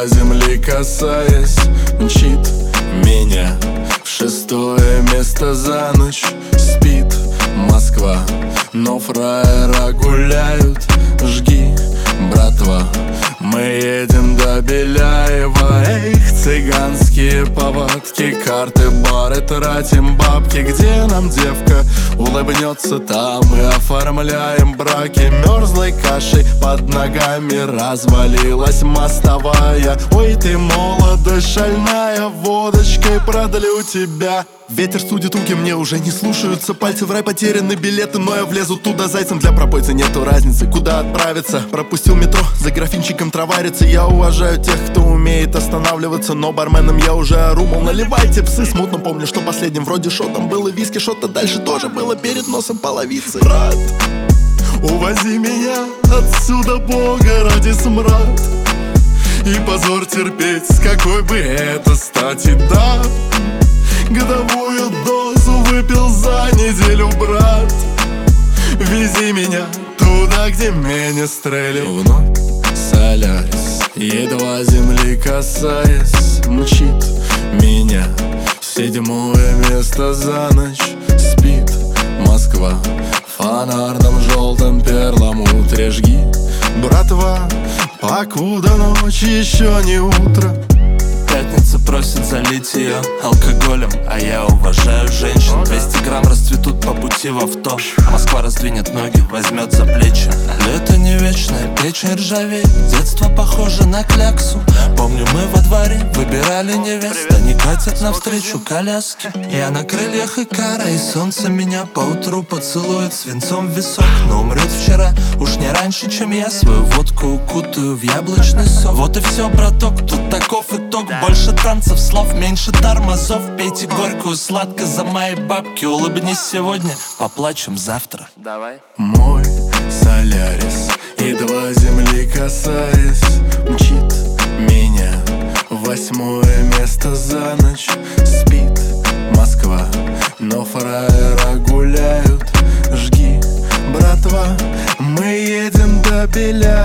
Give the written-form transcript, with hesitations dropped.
едва земли касаясь, мчит меня в 6-е место за ночь. Спит Москва, но фраера гуляют. Жги, братва, мы едем до Беляева. Эх, цыганские повадки, карты, бары, тратим бабки. Где нам девка улыбнется, там мы оформляем браки. Мерзлой кашей под ногами развалилась мостовая. Ой, ты молодость шальная, водочкой продлю тебя. Ветер судит уги, мне уже не слушаются пальцы. В рай потеряны билеты, но я влезу туда зайцем. Для пропойца нету разницы, куда отправиться. Пропустил метро, за графинчиком траварится. Я уважаю тех, кто умеет останавливаться, но барменом я уже ору, мол, наливайте псы. Смутно помню, что последним вроде шотом было виски. Шота дальше тоже было перед носом половицы. Брат, увози меня отсюда, Бога ради, смрад. И позор терпеть, с какой бы это стати, да. Годовую дозу выпил за неделю, брат. Вези меня туда, где меня стрелил. Вновь Солярис, едва земли касаясь, мчит меня в 7-е место за ночь. Спит Москва в фонарном желтом перламутре. Жги, братва, покуда ночь еще не утро. Пятница просит залить ее алкоголем, а я уважаю женщин. 200 грамм расцветут по пути в авто. Москва раздвинет ноги, возьмет за плечи. Лето не вечное, печень ржавеет. Детство похоже на кляксу. Помню, мы во дворе выбирали невест. Они катят навстречу коляски. Я на крыльях Икара, и солнце меня поутру поцелует свинцом в висок. Но умрет вчера, уж не раньше, чем я свою водку укутаю в яблочный сок. Вот и все, браток, тут таков итог. Больше танцев, слов, меньше тормозов. Пейте горькую, сладко за мои бабки. Улыбнись сегодня, поплачем завтра. Давай. Мой Солярис, едва земли касаясь, мчит меня в 8-е место за ночь. Спит Москва, но фраера гуляют. Жги, братва, мы едем до Беляева.